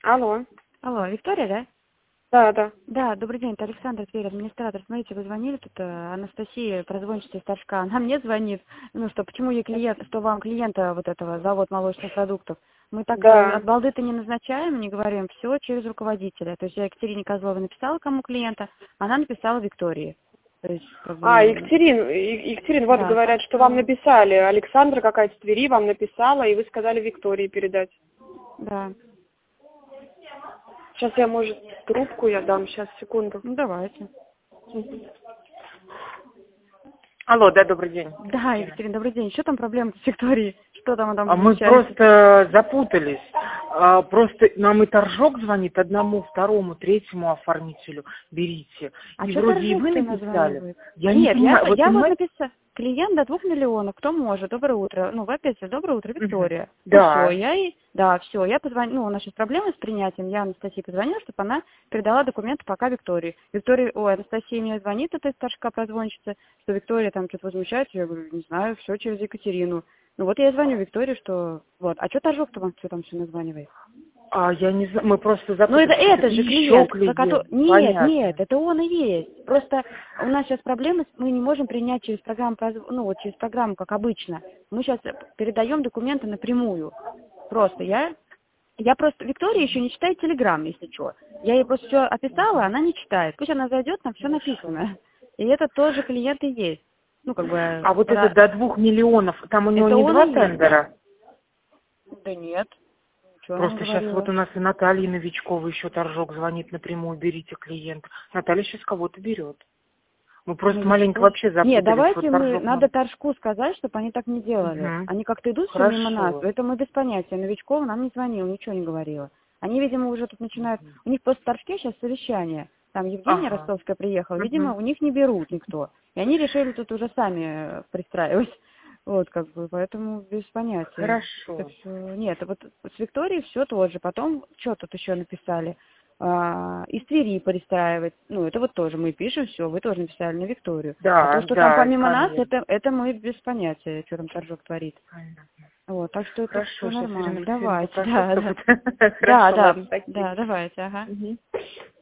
Алло. Алло, Виктория, да? Да, да. Да, добрый день, это Александр Тверь, администратор. Смотрите, вы звонили, тут Анастасия, прозвончица из Торжка, она мне звонит, ну что, почему ей клиент, что вам клиента вот этого, завод молочных продуктов. Мы так Да. от балды-то не назначаем, не говорим, все через руководителя. То есть я Екатерине Козловой написала, кому клиента, она написала Виктории. То есть, как бы, Екатерин, вот да, так говорят, что вам что, написали. Александра какая-то с Твери вам написала, и вы сказали Виктории передать. да, Сейчас я, может, трубку я дам. Сейчас, секунду. ну давайте. Алло, да, добрый день. Да, Екатерина, добрый день. Что там проблема с Викторией? Что там она Мы возмущается? просто запутались. Просто нам и торжок звонит одному, второму, третьему оформителю. Берите. А И что вроде и торжок вы ты написали. названивает? Я не Нет, понимаю. я вот понимаете? написала. Клиент до 2 миллионов, кто может? Доброе утро. Ну, вы опять доброе утро, Виктория. Ну все, Да. я позвонила, ну, у нас сейчас проблемы с принятием, я Анастасии позвонила, чтобы она передала документы пока Виктории. Анастасия мне звонит, это из Торжка прозвонщица, что Виктория там что-то возмущается, я говорю, не знаю, все через Екатерину. Ну вот я звоню Виктории, что вот, а что торжок-то вам что там все названивает? Я не знаю, мы просто Ну запутались. это же Еще клиент, клиент. Нет, Понятно. это он и есть. Просто у нас сейчас проблемы, мы не можем принять через программу, через программу, как обычно. Мы сейчас передаем документы напрямую. Просто я просто, Виктория еще не читает Телеграм, если что. Я ей просто все описала, она не читает. Пусть она зайдет, там все написано. И это тоже клиент и есть. Ну, как бы, А вот это до 2 миллионов, там у него это не он 2 и есть. тендера? Да нет. Ничего она не Просто сейчас вот говорила. у нас и Наталья Новичкова еще торжок звонит напрямую, берите клиента. Наталья сейчас кого-то берет. Мы просто маленько Новичков. вообще запутались. Нет, давайте Вот мы, торжок надо нам. Торжку сказать, чтобы они так не делали. Угу. Они как-то идут все мимо нас, Хорошо. это мы без понятия. Новичков нам не звонил, ничего не говорила. Они, видимо, уже тут начинают, у них после Торжке сейчас совещание. Там Евгения Ага. Ростовская приехала, Угу. видимо, у них не берут никто. И они решили тут уже сами пристраивать. Вот, как бы, поэтому без понятия. Так Хорошо. что, нет, вот с Викторией все тоже. Потом, что тут еще написали? Из Твери пристраивать. Ну, это вот тоже мы пишем, все, вы тоже написали на Викторию. А то, Да, что там да, помимо нас, конечно. это мы без понятия, что там торжок творит. Понятно. Вот, так что это все Хорошо, сейчас Ирина нормально. Алексеевна Давайте, попрошу, да, чтобы... да, Хорошо, да, ладно, спасибо. да, давайте, ага. Мгм.